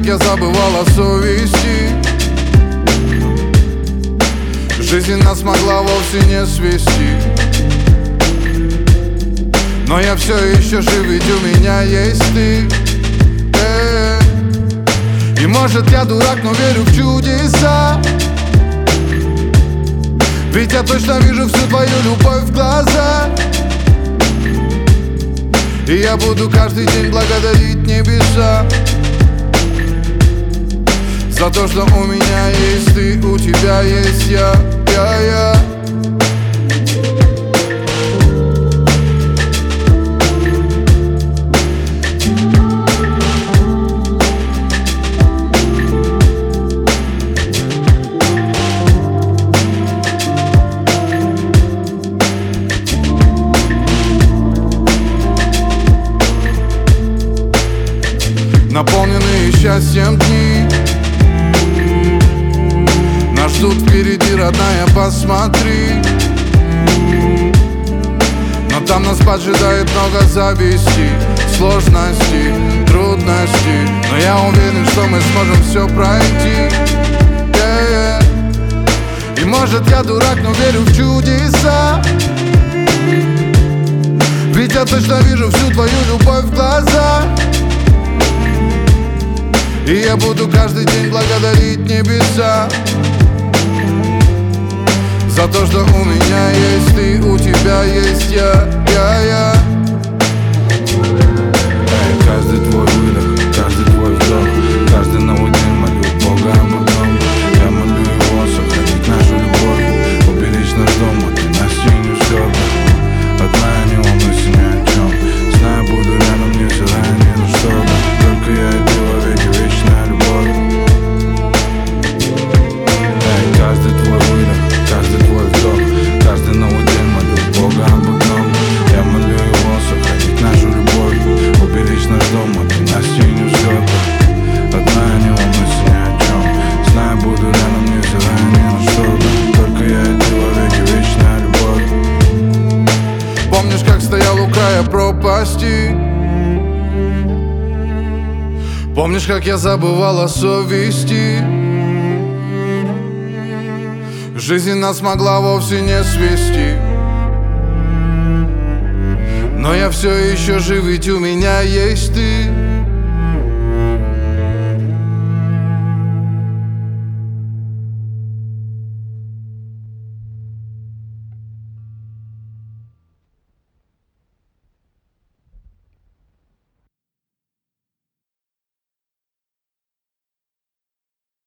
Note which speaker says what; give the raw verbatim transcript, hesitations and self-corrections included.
Speaker 1: я забывал о совести. Жизнь нас могла вовсе не свести, но я все еще жив, ведь у меня есть ты. э-э. И может я дурак, но верю в чудеса, ведь я точно вижу всю твою любовь в глазах. И я буду каждый день благодарить небеса за то, что у меня есть ты, у тебя есть я, я, я. Наполненные счастьем дни нас ждут впереди, родная, посмотри. Но там нас поджидает много зависти, сложностей, трудностей. Но я уверен, что мы сможем все пройти. yeah, yeah. И может я дурак, но верю в чудеса, ведь я точно вижу всю твою любовь в глазах. И я буду каждый день благодарить небеса за то, что у меня есть ты, у тебя есть я, я, я.
Speaker 2: Эй, каждый твой выдох, каждый твой вдох, каждый новый день молю Бога об одном. Я молю его сохранить нашу любовь, уберечь наш дом от ненастья и взлета. Одна, не волнуйся ни о чем, знаю, буду рядом, не желая ни на что-то. Только я и ты во веки, вечная любовь. Эй, каждый твой выдох, каждый твой вдох, каждый новый день молю Бога об одном. Я молю его сохранить нашу любовь, уберечь наш дом от ненастья и взлета. Одна, не волнуйся ни о чем, знаю, буду рядом, не желая ни на что-то. Только я и ты во веки, вечная любовь.
Speaker 1: Помнишь, как стоял у края пропасти? Помнишь, как я забывал о совести? Жизнь нас могла вовсе не свести, но я все еще жив, ведь у меня есть ты.